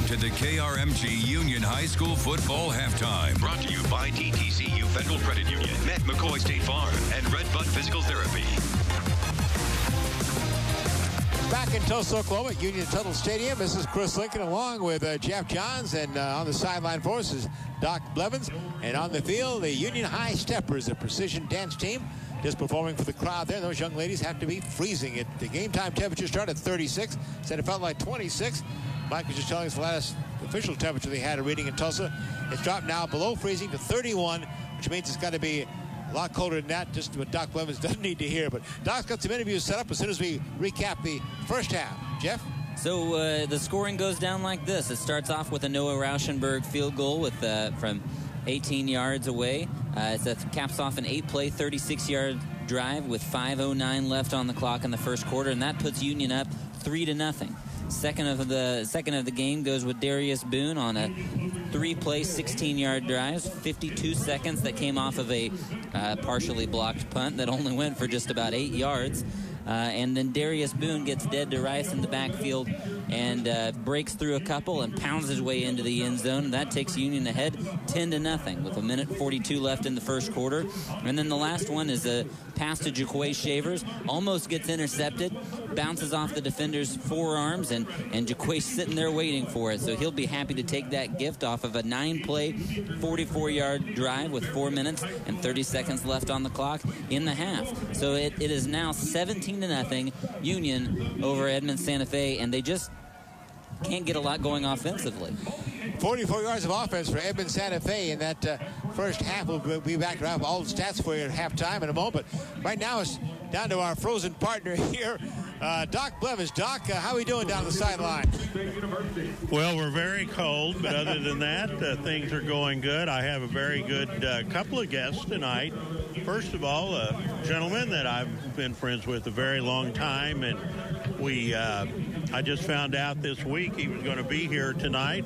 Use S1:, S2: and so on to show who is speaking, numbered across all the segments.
S1: to the KRMG Union High School football halftime.
S2: Brought to you by TTCU Federal Credit Union, Met McCoy State Farm, and Redbud Physical Therapy.
S3: Back in Tulsa, Oklahoma, at Union Tuttle Stadium. This is Chris Lincoln along with Jeff Johns, and on the sideline for us is Doc Blevins. And on the field, the Union High Steppers, a precision dance team, just performing for the crowd there. Those young ladies have to be freezing it. The game time temperature started at 36. Said it felt like 26. Mike was just telling us the last official temperature they had a reading in Tulsa. It's dropped now below freezing to 31, which means it's got to be a lot colder than that, just what Doc Blevins doesn't need to hear. But Doc's got some interviews set up as soon as we recap the first half. Jeff?
S4: So the scoring goes down like this. It starts off with a Noah Rauschenberg field goal with from 18 yards away. It caps off an 8-play, 36-yard drive with 5:09 left on the clock in the first quarter, and that puts Union up 3-0. Second of the game goes with Darius Boone on a 3-play, 16-yard drive, 52 seconds that came off of a partially blocked punt that only went for just about 8 yards. And then Darius Boone gets dead to rights in the backfield and breaks through a couple and pounds his way into the end zone. That takes Union ahead 10-0 with 1:42 left in the first quarter. And then the last one is a pass to Jaquay Shavers. Almost gets intercepted, bounces off the defender's forearms, and Jaquay's sitting there waiting for it. So he'll be happy to take that gift off of a 9-play, 44-yard drive with 4 minutes and 30 seconds left on the clock in the half. So it is now 17-0 Union over Edmond Santa Fe, and they just can't get a lot going offensively.
S3: 44 yards of offense for Edmond Santa Fe in that first half. We'll be back to have all the stats for you at halftime in a moment. But right now it's down to our frozen partner here, Doc Blevins. Doc, how are we doing down the sideline?
S5: Well, we're very cold, but other than that, things are going good. I have a very good couple of guests tonight. First of all, a gentleman that I've been friends with a very long time, and I just found out this week he was going to be here tonight.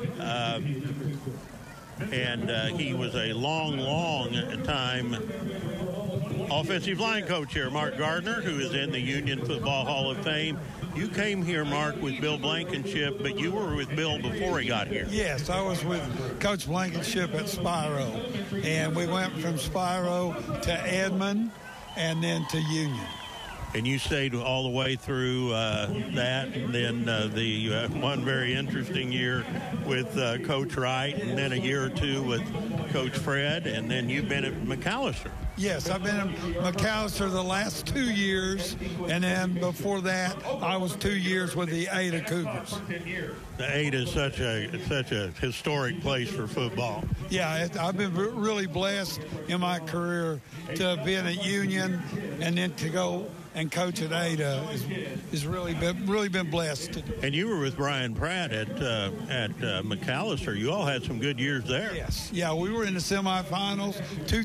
S5: And he was a long time offensive line coach here, Mark Gardner, who is in the Union Football Hall of Fame. You came here, Mark, with Bill Blankenship, but you were with Bill before he got here.
S6: Yes, I was with Coach Blankenship at Spiro, and we went from Spiro to Edmond and then to Union.
S5: And you stayed all the way through that, and then the one very interesting year with Coach Wright, and then a year or two with Coach Fred, and then you've been at Macalester.
S6: Yes, I've been at Macalester the last 2 years, and then before that, I was 2 years with the Ada Cougars.
S5: The Ada is such a historic place for football.
S6: Yeah, I've been really blessed in my career to have been at Union, and then to go and coach at Ada is really been blessed.
S5: And you were with Brian Pratt at Macalester. You all had some good years there.
S6: Yes. Yeah, we were in the semifinals.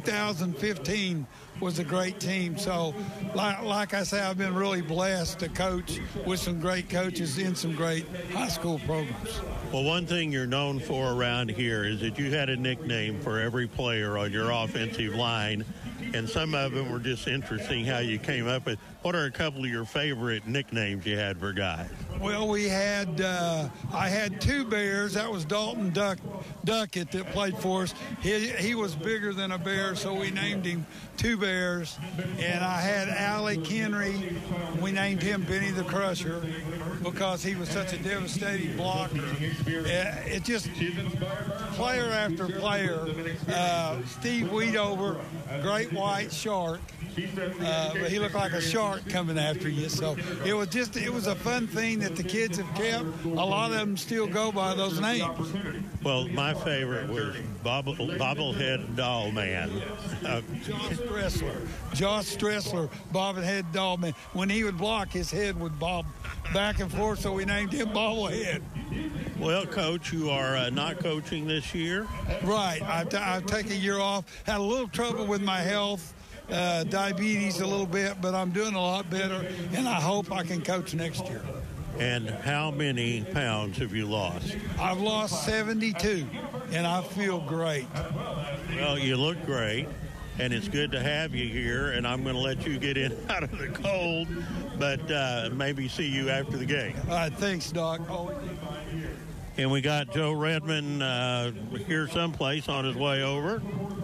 S6: 2015 was a great team. So, like I say, I've been really blessed to coach with some great coaches in some great high school programs.
S5: Well, one thing you're known for around here is that you had a nickname for every player on your offensive line, and some of them were just interesting how you came up with. What are a couple of your favorite nicknames you had for guys?
S6: Well, I had two Bears. That was Dalton Duckett that played for us. He was bigger than a bear, so we named him Two Bears. And I had Alec Henry. We named him Benny the Crusher because he was such a devastating blocker. It just, player after player. Steve Weedover, great white shark. But he looked like a shark coming after you. So it was a fun thing that the kids have kept. A lot of them still go by those names.
S5: Well, my favorite was Bobblehead Doll Man.
S6: Josh Stressler, Bobblehead Doll Man. When he would block, his head would bob back and forth, so we named him Bobblehead.
S5: Well, Coach, you are not coaching this year.
S6: Right. I've taken a year off. Had a little trouble with my health. Diabetes a little bit, but I'm doing a lot better, and I hope I can coach next year.
S5: And how many pounds have you lost?
S6: I've lost 72, and I feel great.
S5: Well, you look great, and it's good to have you here, and I'm going to let you get in out of the cold, but maybe see you after the game.
S6: All right, thanks, Doc.
S5: And we got Joe Redmond here someplace on his way over.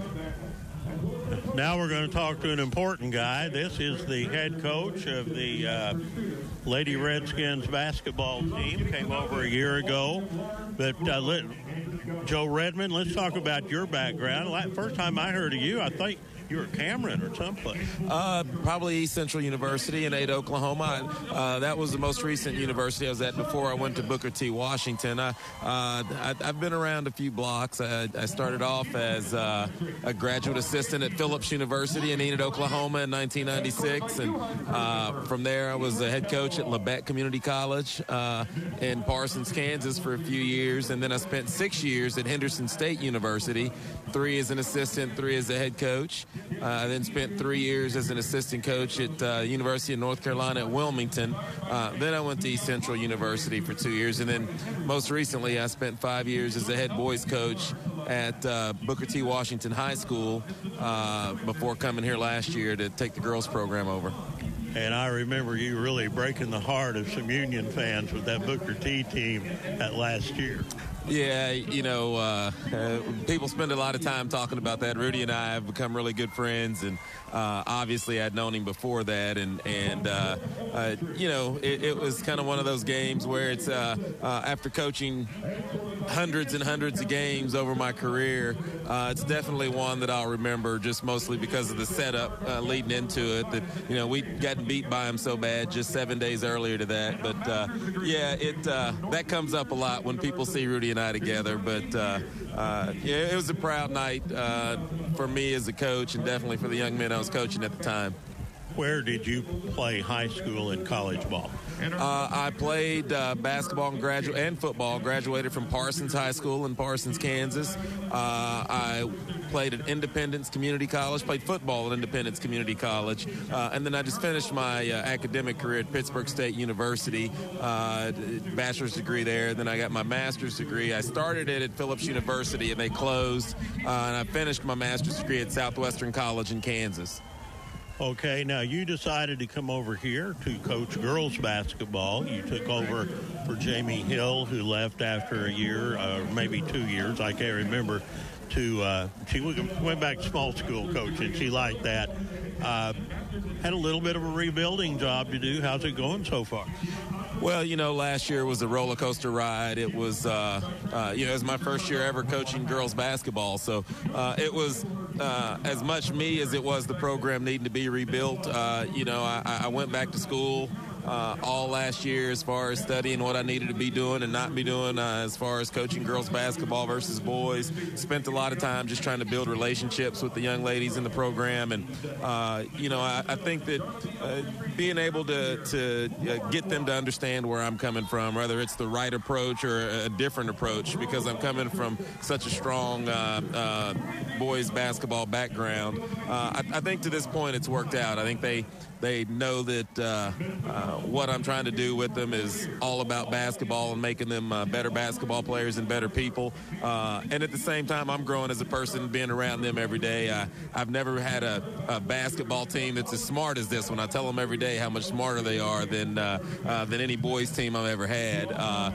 S5: Now we're going to talk to an important guy. This is the head coach of the Lady Redskins basketball team. Came over a year ago. But Joe Redmond, let's talk about your background. First time I heard of you, I think you were Cameron or someplace.
S7: Probably East Central University in Ada, Oklahoma. That was the most recent university I was at before I went to Booker T. Washington. I've been around a few blocks. I started off as a graduate assistant at Phillips University in Enid, Oklahoma in 1996. And from there, I was a head coach at Labette Community College in Parsons, Kansas for a few years. And then I spent 6 years at Henderson State University, 3 as an assistant, 3 as a head coach. I then spent 3 years as an assistant coach at University of North Carolina at Wilmington. Then I went to East Central University for 2 years. And then most recently, I spent 5 years as a head boys coach at Booker T. Washington High School before coming here last year to take the girls program over.
S5: And I remember you really breaking the heart of some Union fans with that Booker T team that last year.
S7: Yeah, people spend a lot of time talking about that. Rudy and I have become really good friends, and obviously I'd known him before that, and it was kind of one of those games where it's after coaching hundreds and hundreds of games over my career, it's definitely one that I'll remember, just mostly because of the setup leading into it, that we'd gotten beat by him so bad just 7 days earlier to that. But that comes up a lot when people see Rudy and I together. But it was a proud night for me as a coach, and definitely for the young men I was coaching at the time.
S5: Where did you play high school and college ball?
S7: I played basketball and football. Graduated from Parsons High School in Parsons, Kansas. I played at Independence Community College, played football at Independence Community College, and then I just finished my academic career at Pittsburgh State University, bachelor's degree there. Then I got my master's degree. I started it at Phillips University, and they closed, and I finished my master's degree at Southwestern College in Kansas.
S5: Okay, now you decided to come over here to coach girls basketball. You took over for Jamie Hill, who left after a year, or maybe 2 years, I can't remember. She went back to small school coaching. She liked that. Had a little bit of a rebuilding job to do. How's it going so far?
S7: Well, last year was a roller coaster ride. It was, it was my first year ever coaching girls basketball. So it was as much me as it was the program needing to be rebuilt. I went back to school all last year as far as studying what I needed to be doing and not be doing as far as coaching girls basketball versus boys. Spent a lot of time just trying to build relationships with the young ladies in the program. And, I think that being able to get them to understand where I'm coming from, whether it's the right approach or a different approach, because I'm coming from such a strong boys basketball background. I think to this point it's worked out. I think they know that what I'm trying to do with them is all about basketball and making them better basketball players and better people. And at the same time, I'm growing as a person, being around them every day. I've never had a basketball team that's as smart as this one. I tell them every day how much smarter they are than any boys team I've ever had.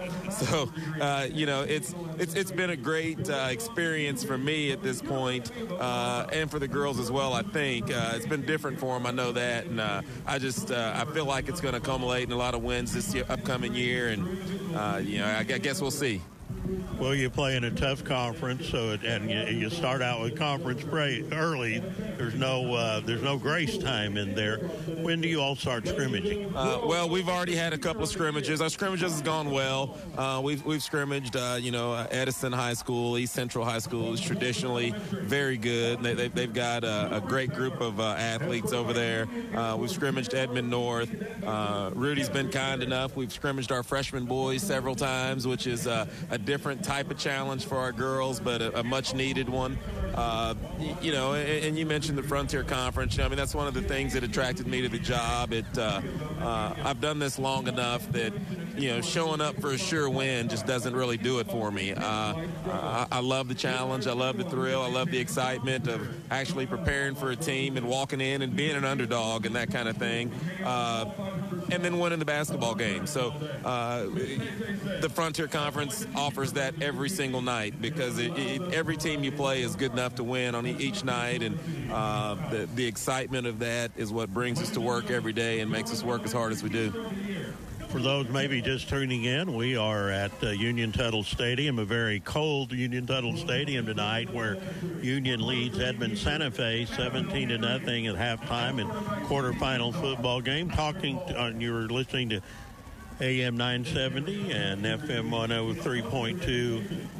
S7: It's been a great experience for me at this point, and for the girls as well, I think. It's been different for them, I know that, and I feel like it's going to culminate in a lot of wins this upcoming year, and I guess we'll see.
S5: Well, you play in a tough conference, and you start out with conference play early. There's no grace time in there. When do you all start scrimmaging?
S7: Well, we've already had a couple of scrimmages. Our scrimmages has gone well. We've scrimmaged, Edison High School, East Central High School is traditionally very good. They've got a great group of athletes over there. We've scrimmaged Edmond North. Rudy's been kind enough. We've scrimmaged our freshman boys several times, which is a different type of challenge for our girls, but a much needed one. And you mentioned mentioned the Frontier Conference. I mean, that's one of the things that attracted me to the job. I've done this long enough that, showing up for a sure win just doesn't really do it for me. I love the challenge. I love the thrill. I love the excitement of actually preparing for a team and walking in and being an underdog and that kind of thing. And then winning the basketball game. So the Frontier Conference offers that every single night because every team you play is good enough to win on each night, and the excitement of that is what brings us to work every day and makes us work as hard as we do.
S5: For those maybe just tuning in, we are at Union Tuttle Stadium, a very cold Union Tuttle Stadium tonight, where Union leads Edmond Santa Fe 17-0 at halftime in quarterfinal football game. You were listening to AM 970 and FM 103.2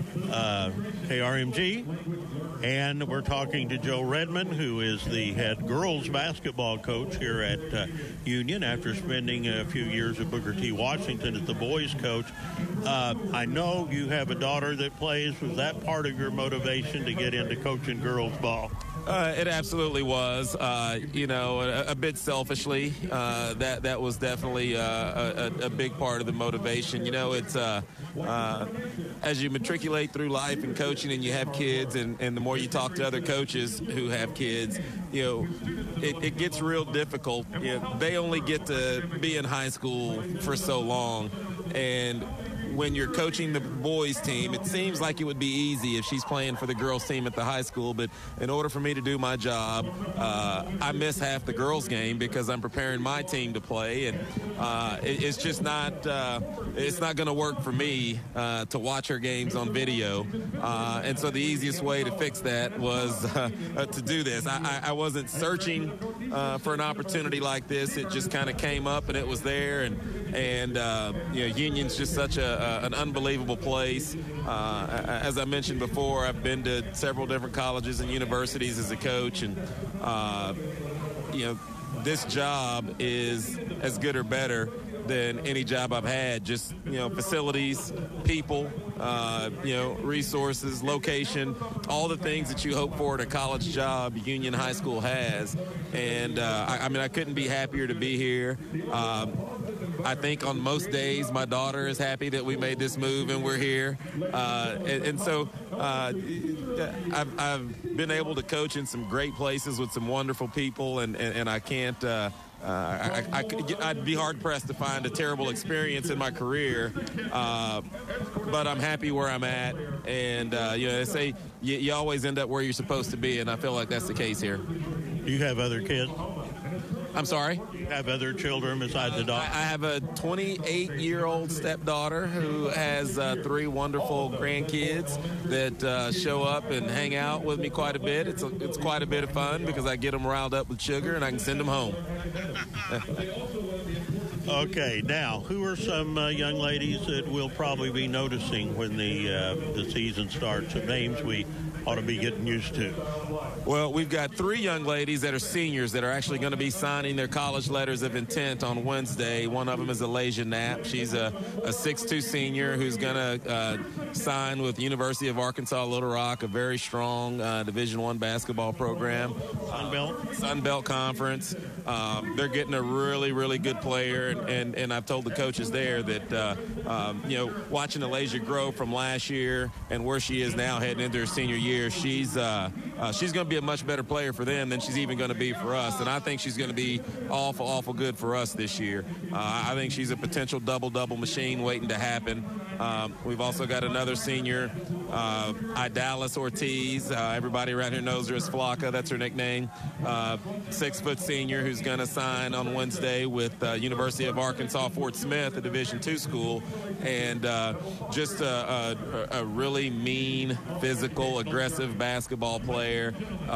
S5: KRMG. And we're talking to Joe Redmond, who is the head girls basketball coach here at Union after spending a few years at Booker T. Washington as the boys coach. I know you have a daughter that plays. Was that part of your motivation to get into coaching girls ball?
S7: It absolutely was. A bit selfishly, that was definitely a big part of the motivation. It's as you matriculate through life and coaching and you have kids, and the more you talk to other coaches who have kids, it gets real difficult. They only get to be in high school for so long, and when you're coaching the boys team, it seems like it would be easy if she's playing for the girls team at the high school. But in order for me to do my job, I miss half the girls game because I'm preparing my team to play. And it's just not it's not going to work for me to watch her games on video. And so the easiest way to fix that was to do this. I wasn't searching for an opportunity like this. It just kind of came up and it was there. And Union's just such an unbelievable place. As I mentioned before, I've been to several different colleges and universities as a coach, and this job is as good or better than any job I've had. Just facilities, people, resources, location, all the things that you hope for at a college job, Union High School has. And I couldn't be happier to be here. I think on most days my daughter is happy that we made this move and we're here. So I've been able to coach in some great places with some wonderful people, and I can't I'd be hard-pressed to find a terrible experience in my career, but I'm happy where I'm at, and they say you always end up where you're supposed to be, and I feel like that's the case here.
S5: Do you have other kids?
S7: I'm sorry?
S5: You have other children besides the daughter?
S7: I have a 28-year-old stepdaughter who has 3 wonderful grandkids that show up and hang out with me quite a bit. It's quite a bit of fun because I get them riled up with sugar and I can send them home.
S5: Okay, now, who are some young ladies that we'll probably be noticing when the season starts? Some names we ought to be getting used to.
S7: Well, we've got 3 young ladies that are seniors that are actually going to be signing their college letters of intent on Wednesday. One of them is Alasia Knapp. She's a 6'2 senior who's going to sign with University of Arkansas Little Rock, a very strong Division I basketball program. Sun Belt Conference. They're getting a really, really good player, and I've told the coaches there that, watching Alasia grow from last year and where she is now heading into her senior year, she's going to be a much better player for them than she's even going to be for us. And I think she's going to be awful, awful good for us this year. I think she's a potential double-double machine waiting to happen. We've also got another senior, Idalis Ortiz. Everybody around here knows her as Flocka. That's her nickname. 6-foot senior who's going to sign on Wednesday with University of Arkansas Fort Smith, a Division II school. And just a really mean, physical, aggressive basketball player.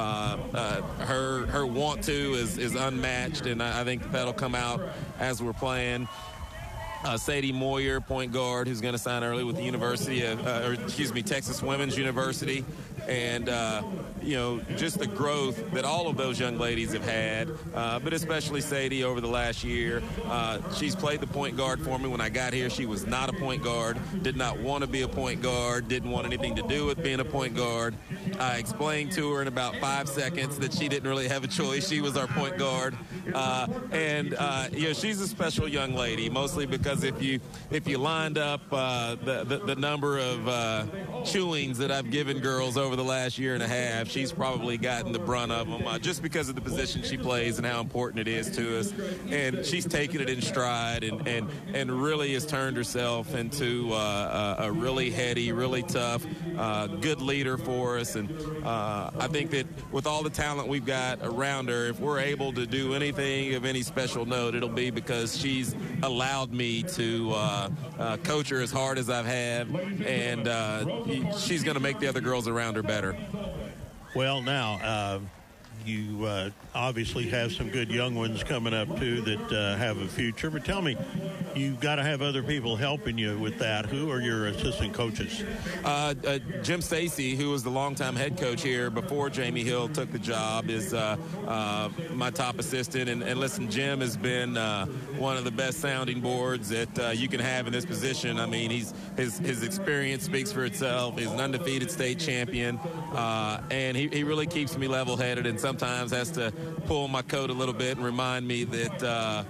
S7: Her want to is unmatched, and I think that'll come out as we're playing. Sadie Moyer, point guard, who's going to sign early with the Texas Women's University. and just the growth that all of those young ladies have had, but especially Sadie over the last year. She's played the point guard for me. When I got here, she was not a point guard, did not want to be a point guard, didn't want anything to do with being a point guard. I explained to her in about 5 seconds that she didn't really have a choice. She was our point guard. She's a special young lady, mostly because if you lined up the number of chewings that I've given girls over the last year and a half, she's probably gotten the brunt of them, just because of the position she plays and how important it is to us. And she's taken it in stride and really has turned herself into a really heady, really tough, good leader for us. And I think that with all the talent we've got around her, if we're able to do anything of any special note, it'll be because she's allowed me to coach her as hard as I've had, and she's going to make the other girls around her better.
S5: Well, now, you obviously have some good young ones coming up, too, that have a future. But tell me, you've got to have other people helping you with that. Who are your assistant coaches?
S7: Jim Stacy, who was the longtime head coach here before Jamie Hill took the job, is my top assistant. And listen, Jim has been one of the best sounding boards that you can have in this position. I mean, his experience speaks for itself. He's an undefeated state champion, and he really keeps me level-headed and sometimes has to pull my coat a little bit and remind me that,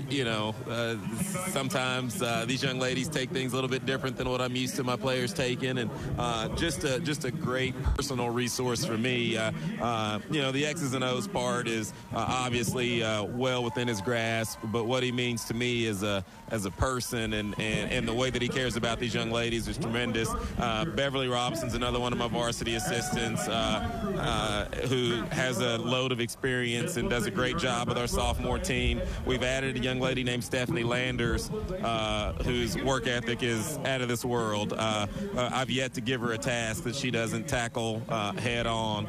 S7: sometimes these young ladies take things a little bit different than what I'm used to my players taking, and just a great personal resource for me. The X's and O's part is obviously well within his grasp, but what he means to me as a person and the way that he cares about these young ladies is tremendous. Beverly Robinson's another one of my varsity assistants who has a load of experience and does a great job with our sophomore team. We've added a young lady named Stephanie Landers, whose work ethic is out of this world. I've yet to give her a task that she doesn't tackle head on.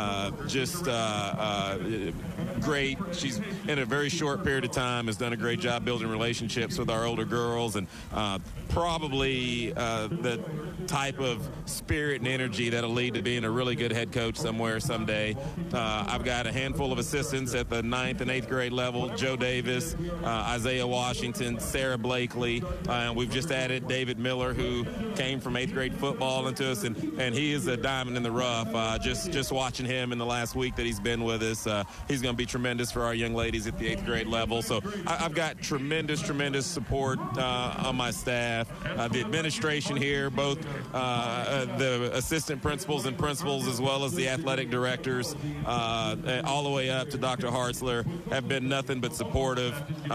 S7: Great. She's, in a very short period of time, has done a great job building relationships with our older girls, and probably the type of spirit and energy that'll lead to being a really good head coach somewhere someday. I've got a handful of assistants at the 9th and 8th grade level: Joe Davis, Isaiah Washington, Sarah Blakely, and we've just added David Miller, who came from 8th grade football into us, and he is a diamond in the rough. Just watching him in the last week that he's been with us, he's going to be tremendous for our young ladies at the 8th grade level. So I've got tremendous support on my staff. The administration here, both the assistant principals and principals, as well as the athletic directors, all the way up to Dr. Hartzler, have been nothing but supportive.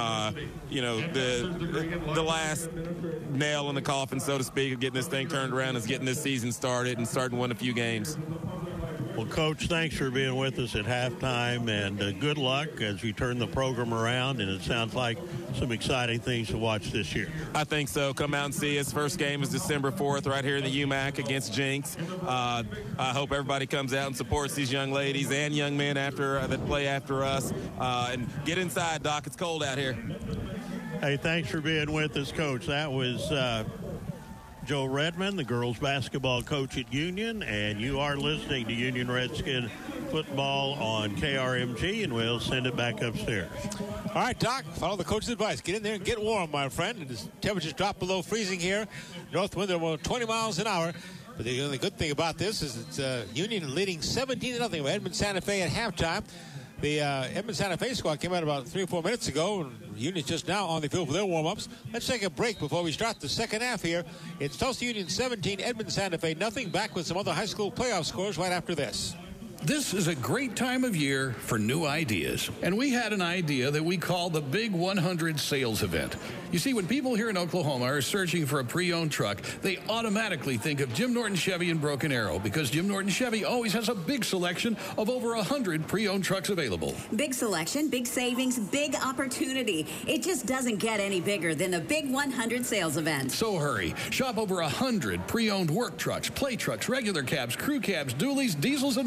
S7: The last nail in the coffin, so to speak, of getting this thing turned around is getting this season started and starting to win a few games.
S5: Well, Coach, thanks for being with us at halftime, and good luck as you turn the program around, and it sounds like some exciting things to watch this year.
S7: I think so. Come out and see us. First game is December 4th right here in the UMAC against Jinx. I hope everybody comes out and supports these young ladies and young men that play after us. And get inside, Doc. It's cold out here.
S5: Hey, thanks for being with us, Coach. That was Joe Redmond, the girls basketball coach at Union, and you are listening to Union Redskin football on KRMG, and we'll send it back upstairs.
S3: All right, Doc, follow the coach's advice. Get in there and get warm, my friend. The temperatures drop below freezing here. North wind are 20 miles an hour. But the only good thing about this is it's Union leading 17-0 over Edmond Santa Fe at halftime. The Edmond Santa Fe squad came out about 3 or 4 minutes ago, and Union's just now on the field for their warm-ups. Let's take a break before we start the second half here. It's Tulsa Union 17, Edmond Santa Fe nothing. Back with some other high school playoff scores right after this.
S8: This is a great time of year for new ideas, and we had an idea that we call the Big 100 Sales Event. You see, when people here in Oklahoma are searching for a pre-owned truck, they automatically think of Jim Norton Chevy in Broken Arrow, because Jim Norton Chevy always has a big selection of over 100 pre-owned trucks available.
S9: Big selection, big savings, big opportunity. It just doesn't get any bigger than the Big 100 Sales Event.
S8: So hurry. Shop over 100 pre-owned work trucks, play trucks, regular cabs, crew cabs, dualies, diesels, and more,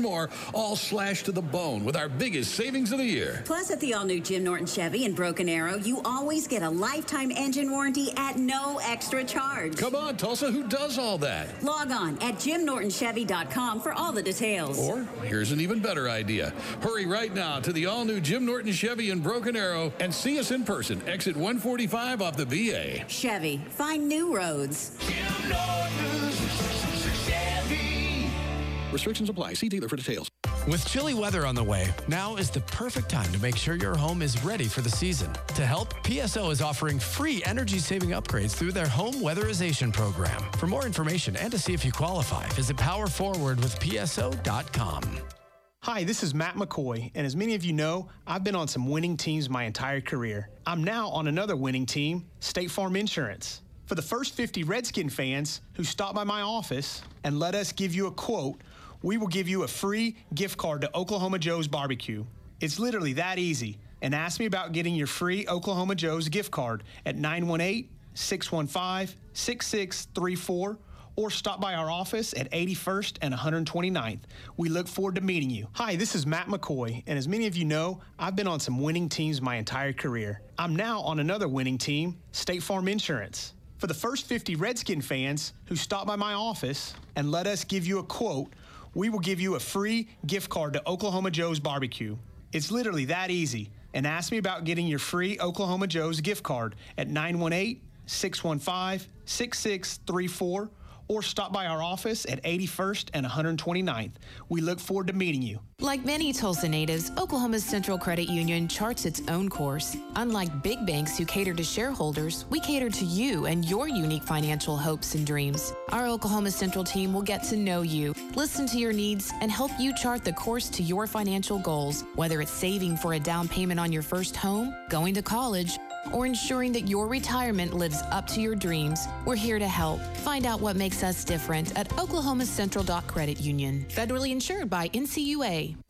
S8: all slashed to the bone with our biggest savings of the year.
S9: Plus, at the all-new Jim Norton Chevy in Broken Arrow, you always get a lifetime engine warranty at no extra charge.
S8: Come on, Tulsa, who does all that?
S9: Log on at JimNortonChevy.com for all the details.
S8: Or, here's an even better idea. Hurry right now to the all-new Jim Norton Chevy in Broken Arrow and see us in person. Exit 145 off the BA.
S9: Chevy, find new roads.
S8: Jim Norton's Chevy. Restrictions apply. See dealer for details.
S10: With chilly weather on the way, now is the perfect time to make sure your home is ready for the season. To help, PSO is offering free energy-saving upgrades through their home weatherization program. For more information and to see if you qualify, visit powerforwardwithpso.com.
S11: Hi, this is Matt McCoy, and as many of you know, I've been on some winning teams my entire career. I'm now on another winning team, State Farm Insurance. For the first 50 Redskin fans who stop by my office and let us give you a quote, we will give you a free gift card to Oklahoma Joe's Barbecue. It's literally that easy. And ask me about getting your free Oklahoma Joe's gift card at 918-615-6634 or stop by our office at 81st and 129th. We look forward to meeting you. Hi, this is Matt McCoy, and as many of you know, I've been on some winning teams my entire career. I'm now on another winning team, State Farm Insurance. For the first 50 Redskin fans who stop by my office and let us give you a quote, we will give you a free gift card to Oklahoma Joe's Barbecue. It's literally that easy. And ask me about getting your free Oklahoma Joe's gift card at 918-615-6634 or stop by our office at 81st and 129th. We look forward to meeting you.
S12: Like many Tulsa natives, Oklahoma's Central Credit Union charts its own course. Unlike big banks who cater to shareholders, we cater to you and your unique financial hopes and dreams. Our Oklahoma Central team will get to know you, listen to your needs, and help you chart the course to your financial goals, whether it's saving for a down payment on your first home, going to college, or ensuring that your retirement lives up to your dreams. We're here to help. Find out what makes us different at oklahomacentral.credit union. Federally insured by NCUA.